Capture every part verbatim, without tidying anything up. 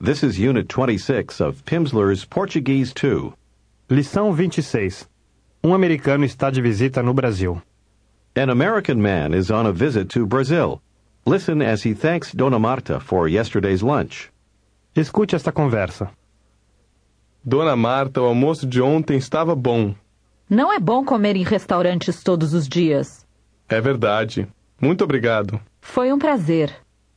This is Unit twenty-six of Pimsleur's Portuguese two. Lição vinte e seis. Um americano está de visita no Brasil. An American man is on a visit to Brazil. Listen as he thanks Dona Marta for yesterday's lunch. Escute esta conversa. Dona Marta, o almoço de ontem estava bom. Não é bom comer em restaurantes todos os dias. É verdade. Muito obrigado. Foi um prazer.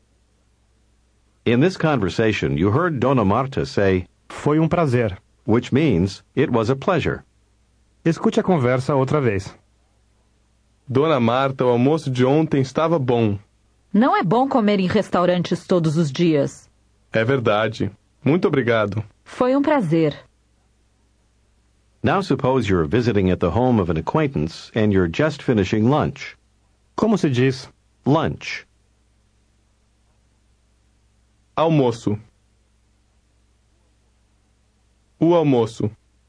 In this conversation, you heard Dona Marta say, Foi um prazer. which means it was a pleasure. Escute a conversa outra vez. Dona Marta, o almoço de ontem estava bom. Não é bom comer em restaurantes todos os dias. É verdade. Muito obrigado. Foi um prazer. Now suppose you're visiting at the home of an acquaintance and you're just finishing lunch. Como se diz? Lunch. Almoço. O almoço.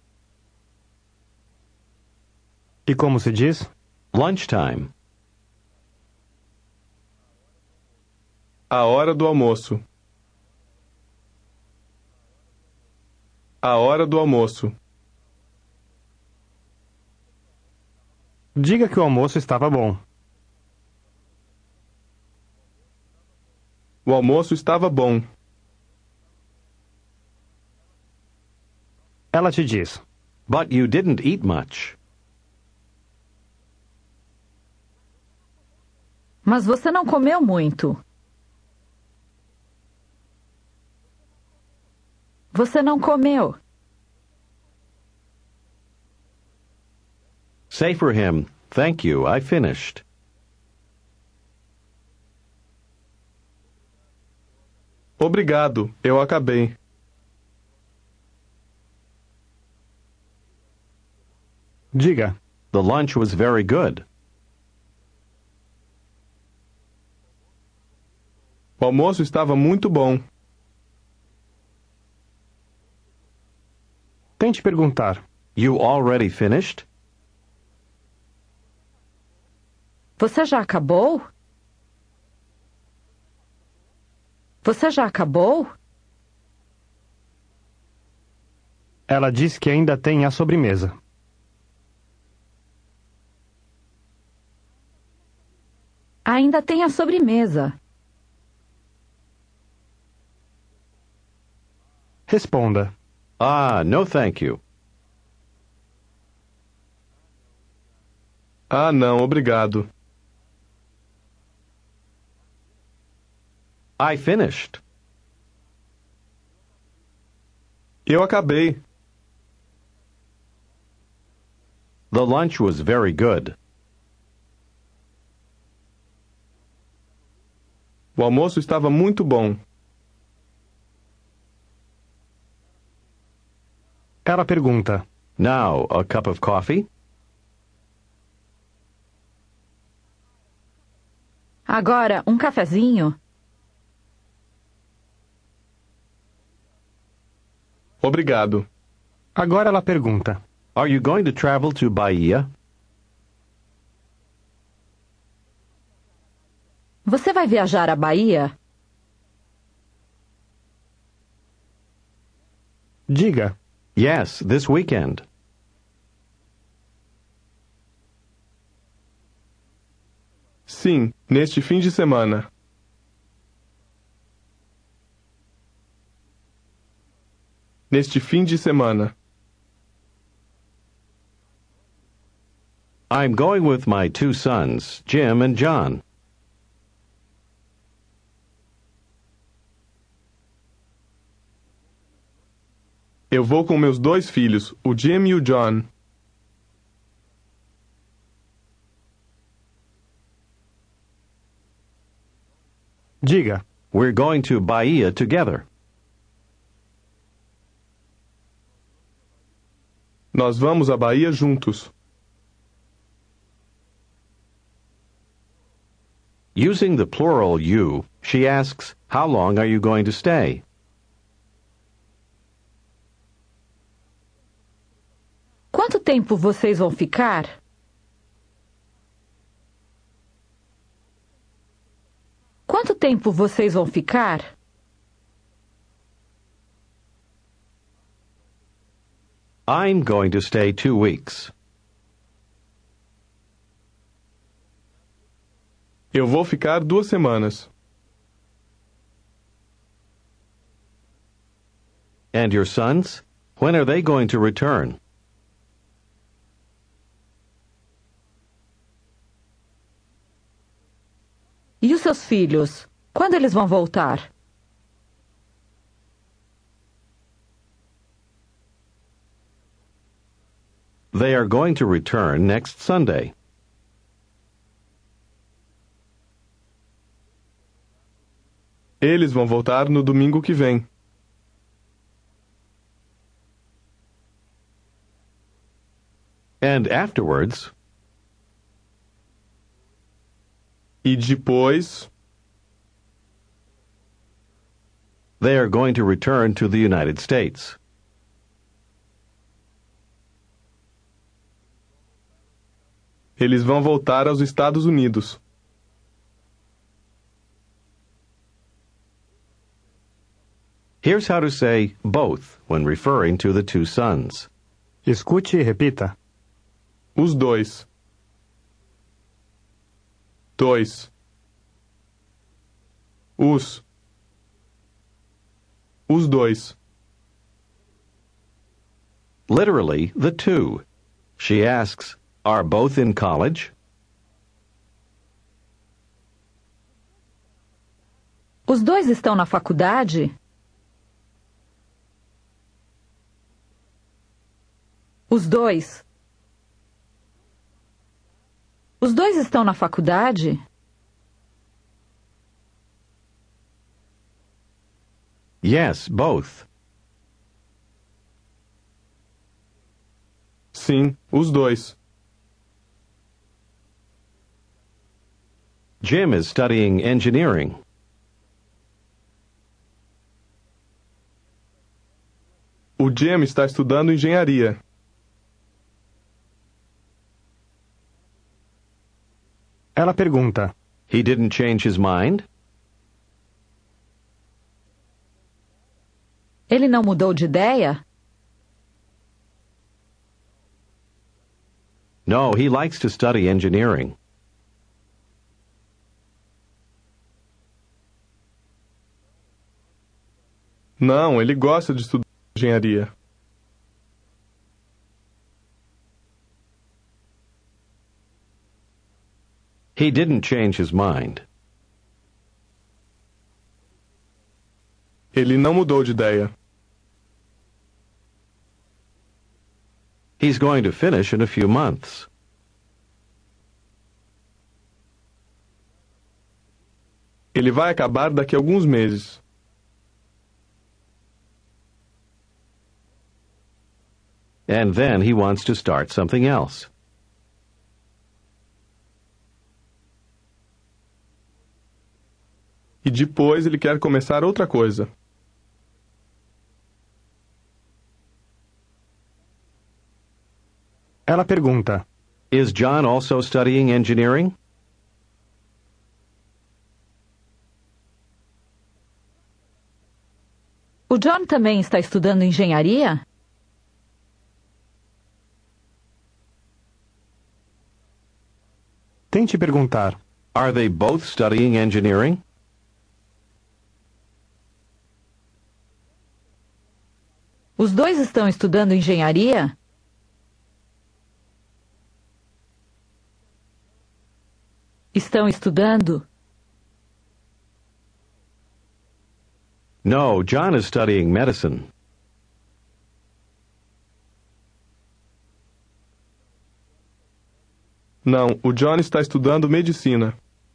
E como se diz? Lunchtime. A hora do almoço. A hora do almoço. Diga que o almoço estava bom. O almoço estava bom. Ela te diz. But you didn't eat much. Mas você não comeu muito. Você não comeu. Say for him, thank you, I finished. Obrigado, eu acabei. Diga. The lunch was very good. O almoço estava muito bom. Tente perguntar. You already finished? Você já acabou? Você já acabou? Ela diz que ainda tem a sobremesa. Ainda tem a sobremesa. Responda. Ah, no thank you. Ah, não, obrigado. I finished. Eu acabei. The lunch was very good. O almoço estava muito bom. Ela pergunta. Now, a cup of coffee? Agora, um cafezinho? Obrigado. Agora ela pergunta. Are you going to travel to Bahia? Você vai viajar à Bahia? Diga. Yes, this weekend. Sim, neste fim de semana. Neste fim de semana. I'm going with my two sons, Jim and John. Eu vou com meus dois filhos, o Jim e o John. Diga. We're going to Bahia together. Nós vamos à Bahia juntos. Using the plural you, she asks, how long are you going to stay? Quanto tempo vocês vão ficar? Quanto tempo vocês vão ficar? I'm going to stay two weeks. Eu vou ficar duas semanas. And your sons? When are they going to return? E os seus filhos? Quando eles vão voltar? They are going to return next Sunday. Eles vão voltar no domingo que vem. And afterwards, E depois, they are going to return to the United States. eles vão voltar aos Estados Unidos. Here's how to say both when referring to the two sons. Escute e repita. Os dois. Dois. Os. Os dois. Literally, the two. She asks, are both in college? Os dois estão na faculdade? Os dois. Os dois estão na faculdade? Yes, both. Sim, os dois. Jim is studying engineering. O Jim está estudando engenharia. Ela pergunta. He didn't change his mind? Ele não mudou de ideia? No, he likes to study engineering. Não, ele gosta de estudar engenharia. He didn't change his mind. Ele não mudou de ideia. He's going to finish in a few months. Ele vai acabar daqui a alguns meses. And then he wants to start something else. E depois ele quer começar outra coisa. Ela pergunta. Is John also studying engineering? O John também está estudando engenharia? Tente perguntar. Are they both studying engineering? Os dois estão estudando engenharia? Estão estudando? No, John is studying medicine. Não, o John está estudando medicina.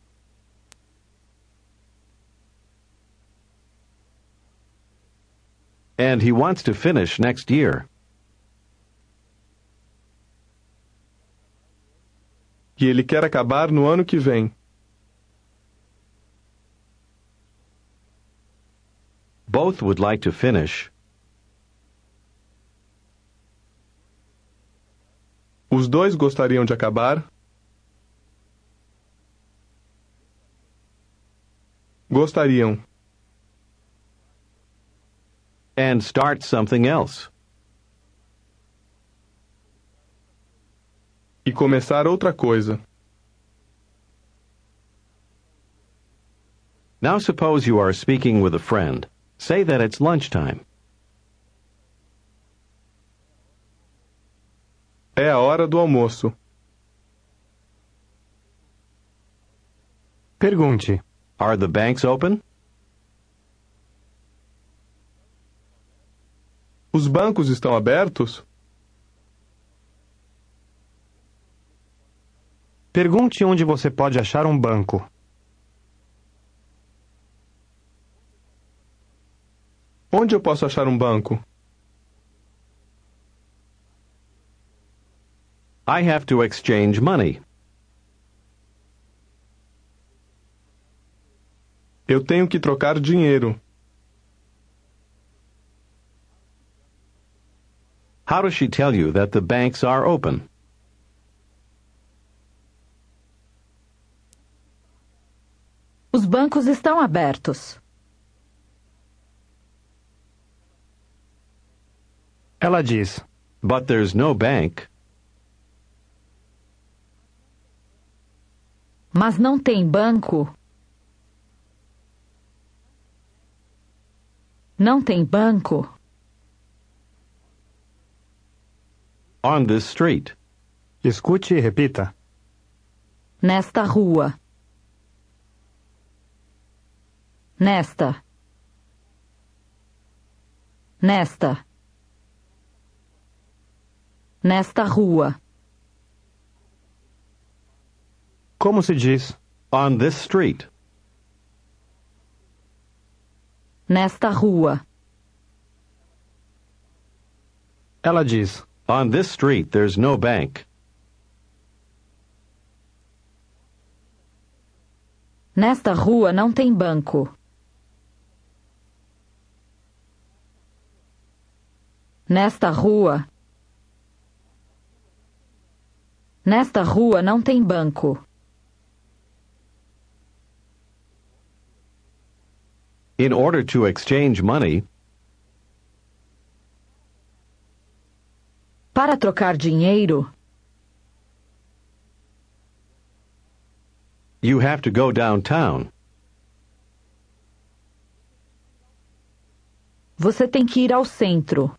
And he wants to finish next year. E ele quer acabar no ano que vem. Both would like to finish. Os dois gostariam de acabar. Gostariam. And start something else. e começar outra coisa. Now suppose you are speaking with a friend. Say that it's lunchtime. É a hora do almoço. Pergunte. Are the banks open? Os bancos estão abertos? Pergunte onde você pode achar um banco. Onde eu posso achar um banco? I have to exchange money. Eu tenho que trocar dinheiro. How does she tell you that the banks are open? Os bancos estão abertos. Ela diz. But there's no bank. Mas não tem banco. Não tem banco. On this street. Escute e repita. Nesta rua. Nesta. Nesta. Nesta rua. Como se diz? On this street. Nesta rua. Ela diz. On this street, there's no bank. Nesta rua não tem banco. Nesta rua. Nesta rua não tem banco. In order to exchange money, Para trocar dinheiro, you have to go downtown. você tem que ir ao centro.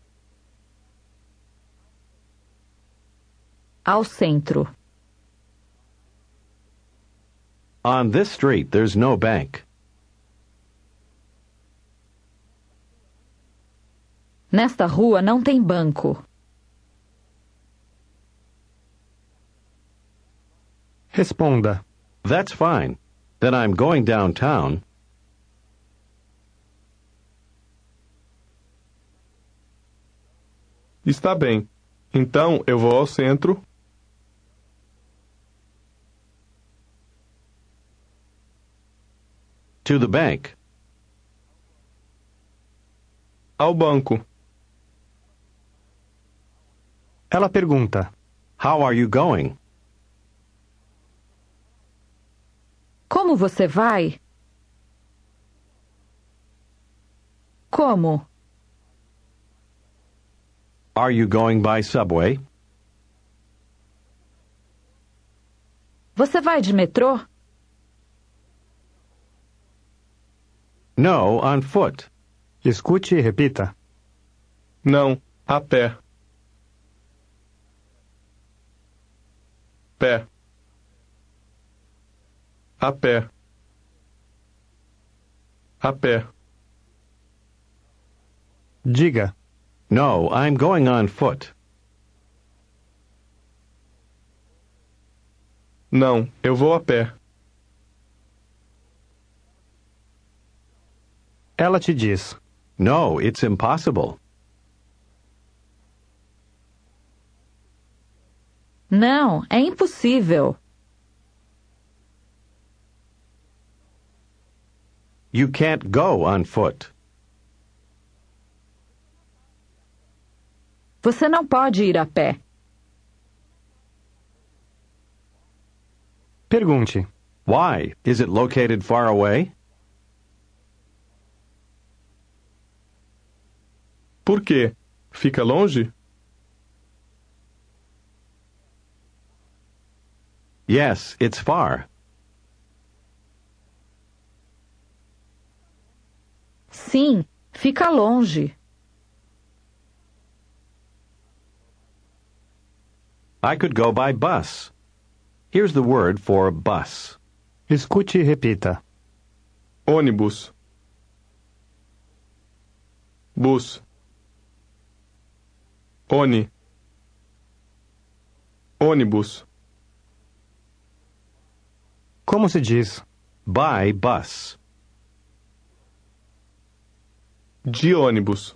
Ao centro. On this street, there's no bank. Nesta rua não tem banco. Responda. That's fine. Then I'm going downtown. Está bem. Então eu vou ao centro. To the bank. Ao banco. Ela pergunta. How are you going? Como você vai? Como? Are you going by subway? Você vai de metrô? No, on foot. Escute e repita. Não, a pé. Pé. A pé. A pé. Diga. No, I'm going on foot. Não, eu vou a pé. Ela te diz. No, it's impossible. Não, é impossível. You can't go on foot. Você não pode ir a pé. Pergunte. Why? Is it located far away? Por quê? Fica longe? Yes, it's far. Sim, fica longe. I could go by bus. Here's the word for bus. Escute e repita. ônibus, bus, oni, ônibus, Como se diz? By bus. de ônibus,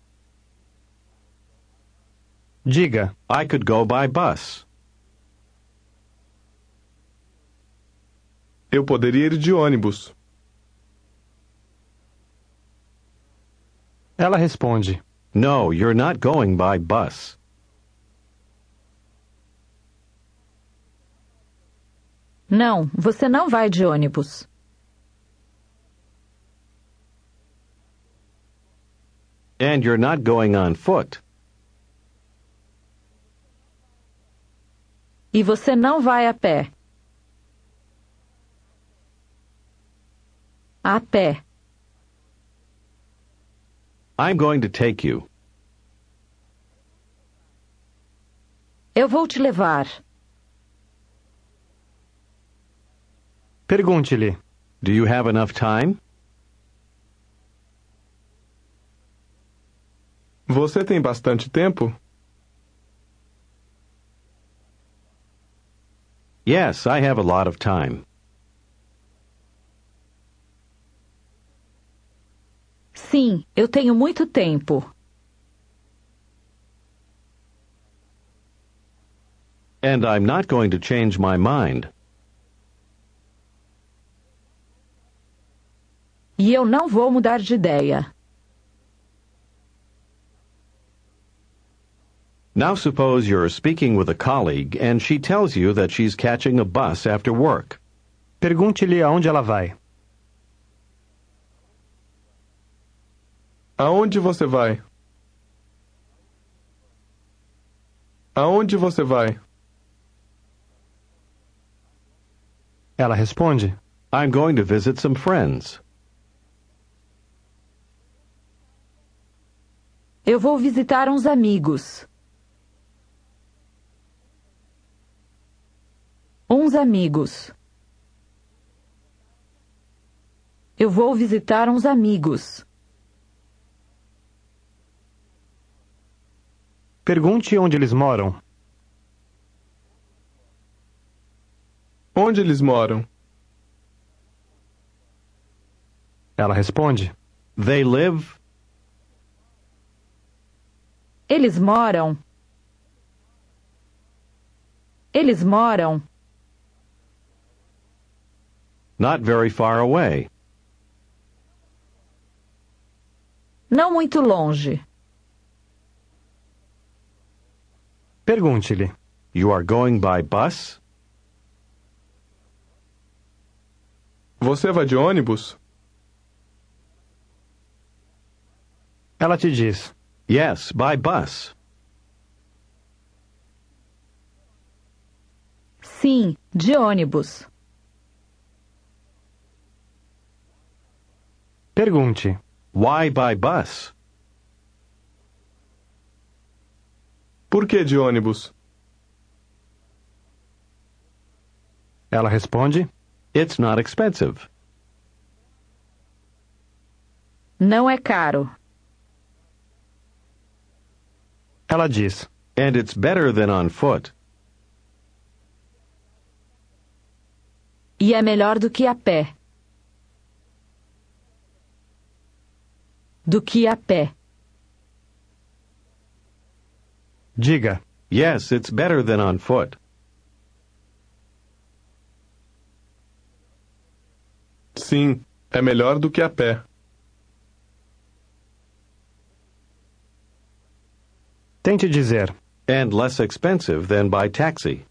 Diga. I could go by bus. eu poderia ir de ônibus. Ela responde. No, you're not going by bus. Não, você não vai de ônibus. And you're not going on foot. E você não vai a pé. A pé. I'm going to take you. Eu vou te levar. Pergunte-lhe. Do you have enough time? Você tem bastante tempo? Yes, I have a lot of time. Sim, eu tenho muito tempo. And I'm not going to change my mind. E eu não vou mudar de ideia. Now suppose you're speaking with a colleague and she tells you that she's catching a bus after work. Pergunte-lhe aonde ela vai. Aonde você vai? Aonde você vai? Ela responde. I'm going to visit some friends. Eu vou visitar uns amigos. Uns amigos. Eu vou visitar uns amigos. Pergunte onde eles moram. Onde eles moram? Ela responde. They live. Eles moram. Eles moram. Not very far away. Não muito longe. Pergunte-lhe. You are going by bus? Você vai de ônibus? Ela te diz. Yes, by bus. Sim, de ônibus. Pergunte. Why by bus? Por que de ônibus? Ela responde. It's not expensive. Não é caro. Ela diz. And it's better than on foot. E é melhor do que a pé. Do que a pé. Diga. Yes, it's better than on foot. Sim, é melhor do que a pé. Tente dizer. And less expensive than by taxi.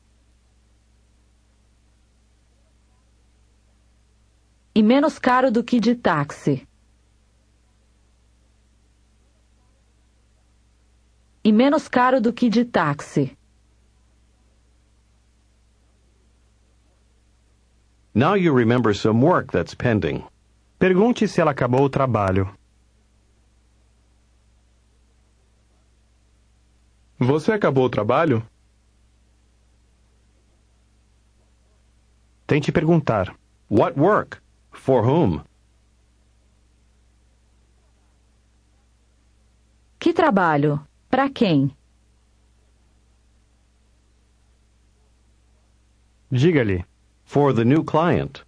E menos caro do que de táxi. E menos caro do que de táxi. Now you remember some work that's pending. Pergunte se ela acabou o trabalho. Você acabou o trabalho? Tente perguntar. What work? For whom? Que trabalho? Para quem? Diga-lhe. For the new client.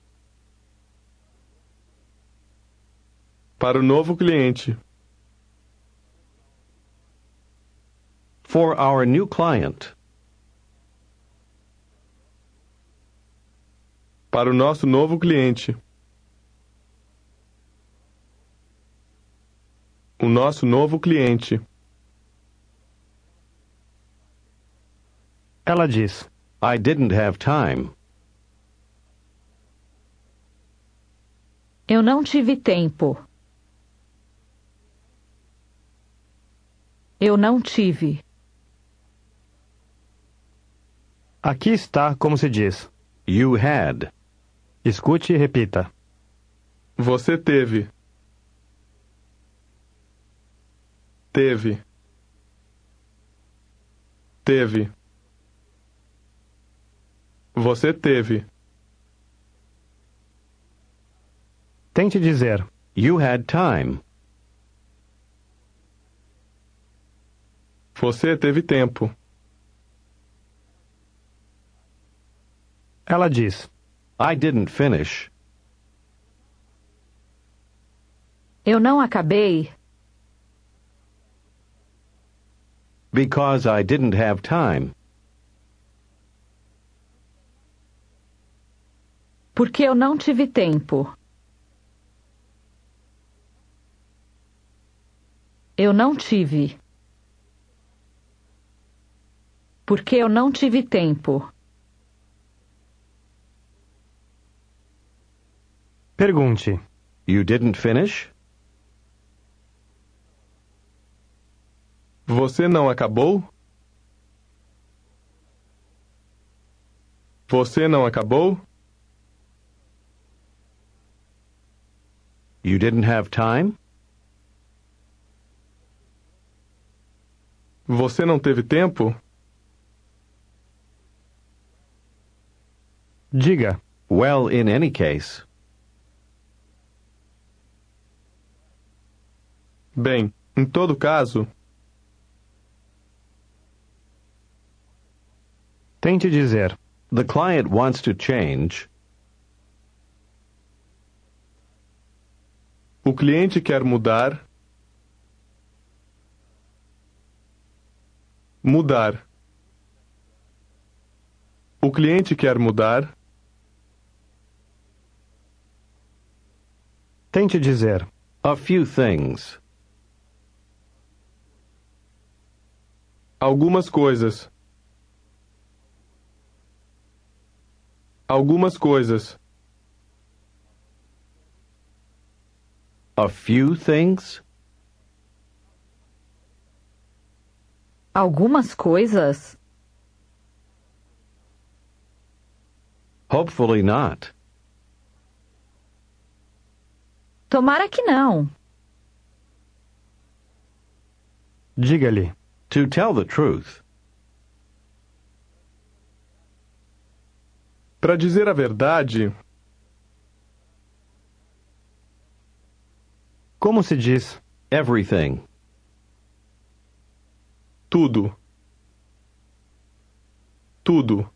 Para o novo cliente. For our new client. Para o nosso novo cliente. O nosso novo cliente. Ela diz. I didn't have time. Eu não tive tempo. Eu não tive. Aqui está como se diz. You had. Escute e repita. Você teve. Teve. Teve. Você teve. Tente dizer. You had time. Você teve tempo. Ela diz. I didn't finish. Eu não acabei. Because I didn't have time. Porque eu não tive tempo. Eu não tive. Porque eu não tive tempo. Pergunte. You didn't finish? Você não acabou? Você não acabou? You didn't have time? Você não teve tempo? Diga. Well, in any case. Bem, em todo caso, Tente dizer. The client wants to change. o cliente quer mudar. Mudar. O cliente quer mudar. Tente dizer. A few things. Algumas coisas. Algumas coisas. A few things? Algumas coisas? Hopefully not. Tomara que não. Diga-lhe. To tell the truth. Para dizer a verdade, Como se diz? Everything. tudo. Tudo.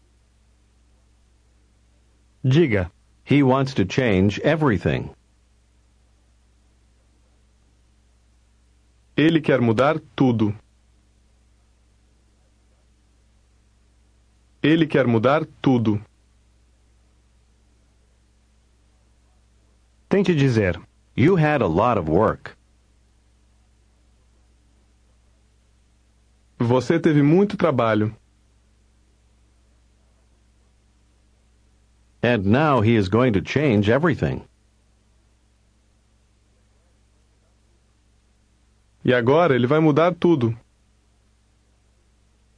Diga. He wants to change everything. Ele quer mudar tudo. Ele quer mudar tudo. Tente dizer. You had a lot of work. Você teve muito trabalho. And now he is going to change everything. E agora ele vai mudar tudo.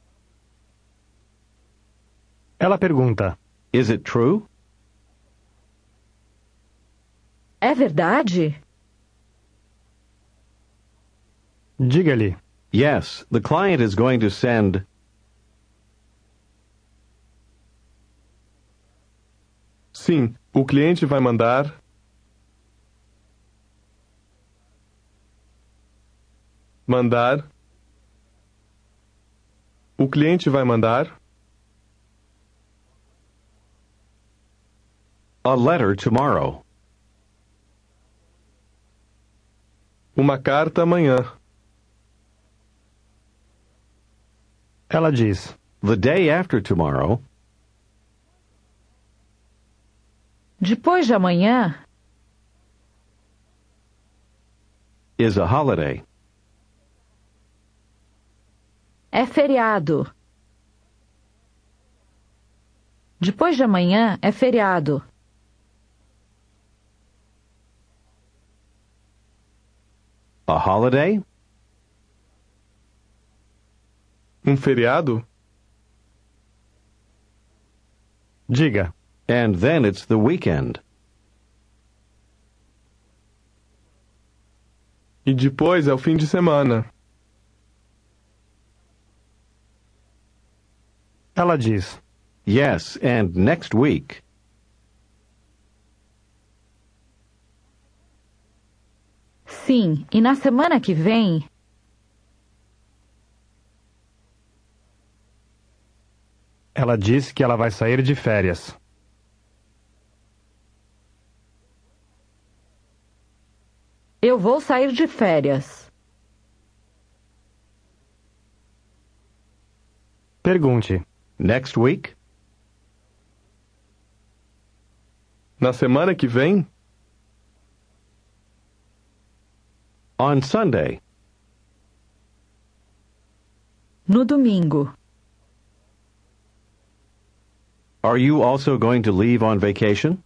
Ela pergunta. Is it true? É verdade? Diga-lhe. Yes, the client is going to send. Sim, o cliente vai mandar. Mandar. O cliente vai mandar. A letter tomorrow. Uma carta amanhã. Ela diz. The day after tomorrow. Depois de amanhã? Is a holiday. É feriado. Depois de amanhã é feriado. A holiday? Um feriado? Diga. And then it's the weekend. E depois é o fim de semana. Ela diz. Yes, and next week. Sim, e na semana que vem? Ela diz que ela vai sair de férias. Eu vou sair de férias. Pergunte. Next week? Na semana que vem? On Sunday. No domingo. Are you also going to leave on vacation?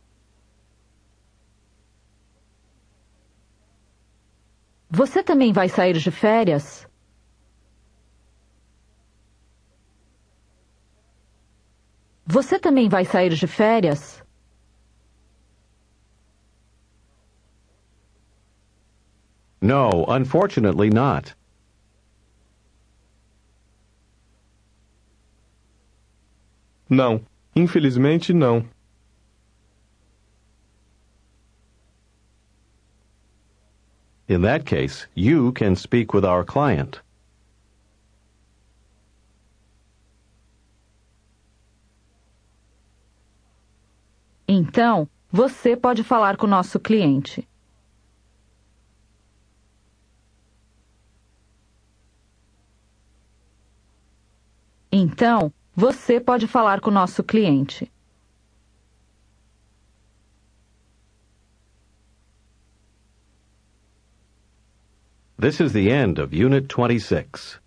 Você também vai sair de férias? Você também vai sair de férias? No, unfortunately not. Não, infelizmente não. In that case, you can speak with our client. Então, você pode falar com o nosso cliente. Então, você pode falar com o nosso cliente. This is the end of Unit twenty-six.